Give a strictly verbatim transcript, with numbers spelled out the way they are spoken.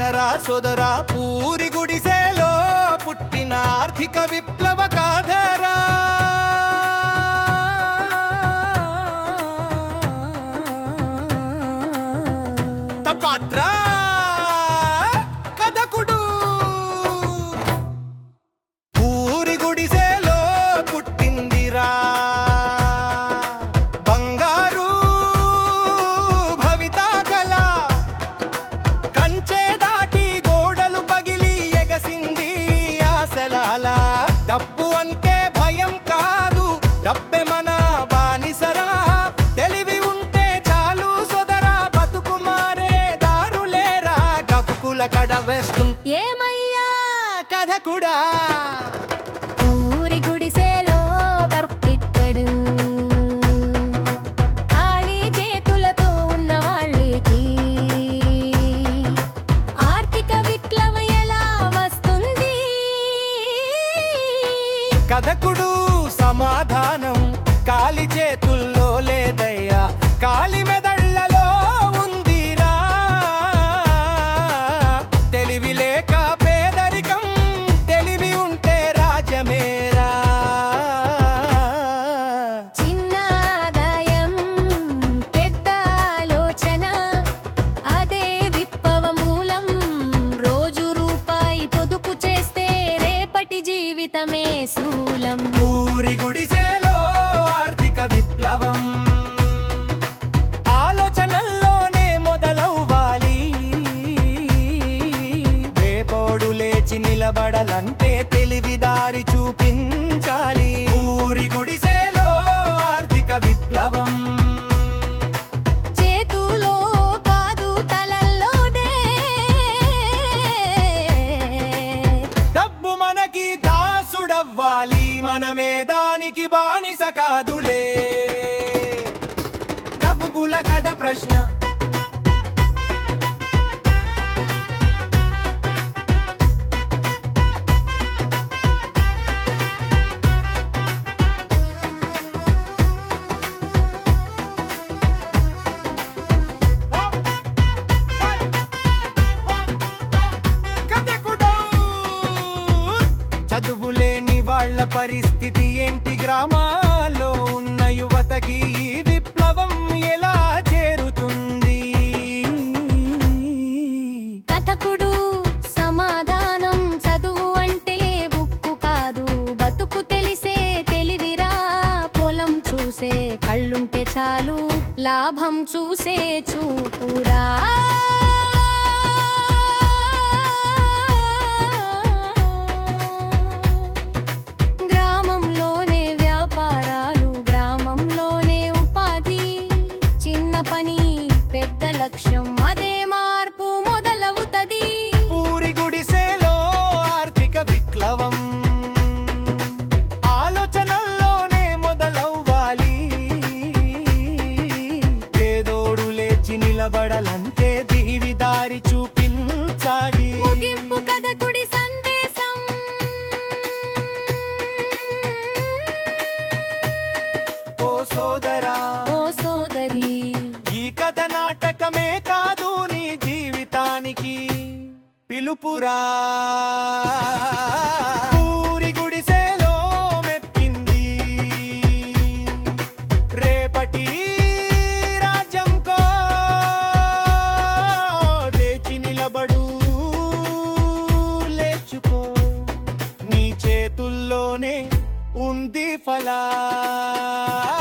వినరా సోదరా, పూరి గుడిసెలో పుట్టిన ఆర్థిక విప్లవ కాదరా. పాత్ర కథకుడు పూరి గుడిసెలో పుట్టిందిరా, బంగారు భవిత కళ. కంచె దాటి గోడలు పగిలి ఎగసింది ఆశలాల. డబ్బు అంటే భయం కాదు, డబ్బే మన బానిసరా. తెలివి ఉంటే చాలు సోదరా, బతుకు మారే దారులేరా. గబ్బుల కడ వేస్తు ఏమయ్యా కథకుడా, పూరి గుడిసెలో కర్పిట్టడు. ఖాళీ చేతులతో ఉన్న వాళ్ళకి ఆర్థిక విప్లవం ఎలా వస్తుంది? కథకుడు సమాధానం కాలి చేతుల్లో లేదయ్యా, కాలి మెదళ్లలో ఉందిరా. తెలివి లేక పేదరికం, తెలివి ఉంటే రాజ్యమేరా. చిన్న ఆదాయం పెద్ద ఆలోచన, అదే విప్లవ మూలం. రోజు రూపాయి పొదుపు చేస్తే రేపటి జీవితమే శూలం. పూరి గుడిసెలో ఆర్థిక విప్లవం ఆలోచనల్లోనే మొదలవ్వాలి. రేపోడు లేచి నిలబడాలంటే తెలివిదారి చూపించాలి. పూరి గుడిసెలో ఆర్థిక విప్లవం చేతులో కాదు తలల్లోనే. డబ్బు మనకి దాసుడవ్వాలి, మనమే దానికి బానిస కాదులే. డబ్బుల కథ ప్రశ్న కథకుడు. చదువులేని వాళ్ళ పరిస్థితి ఏంటి? గ్రామాల్లో ఉన్న యువతకి ఈ విప్లవం ఎలా చేరుతుంది? కథకుడు సమాధానం చదువు అంటే బుక్కు కాదు, బతుకు తెలిసే తెలివిరా. పొలం చూసే కళ్ళుంటే చాలు, లాభం చూసే చూపురా. గ్రామంలోనే వ్యాపారాలు, గ్రామంలోనే ఉపాధి. చిన్న పని పెద్ద లక్ష్యం, అదే మార్పు మొదలవుతది. పూరి గుడిసెలో ఆర్థిక విప్లవం ఆలోచనల్లోనే మొదలవ్వాలి. పేదోడు లేచి నిలబడాలంటే దీవి దారి చూపించాలి. ముగింపు కథకుడి సందేశం. ఓ సోదరా, ఓ సోదరి, ఈ కథ నాటకమే కాదు, నీ జీవితానికి పిలుపురా. పూరి గుడిసెలో మెప్పింది రేపటి రాజ్యంకో. లేచి నిలబడు, లేచుకో, నీ చేతుల్లోనే ఉంది ఫలా.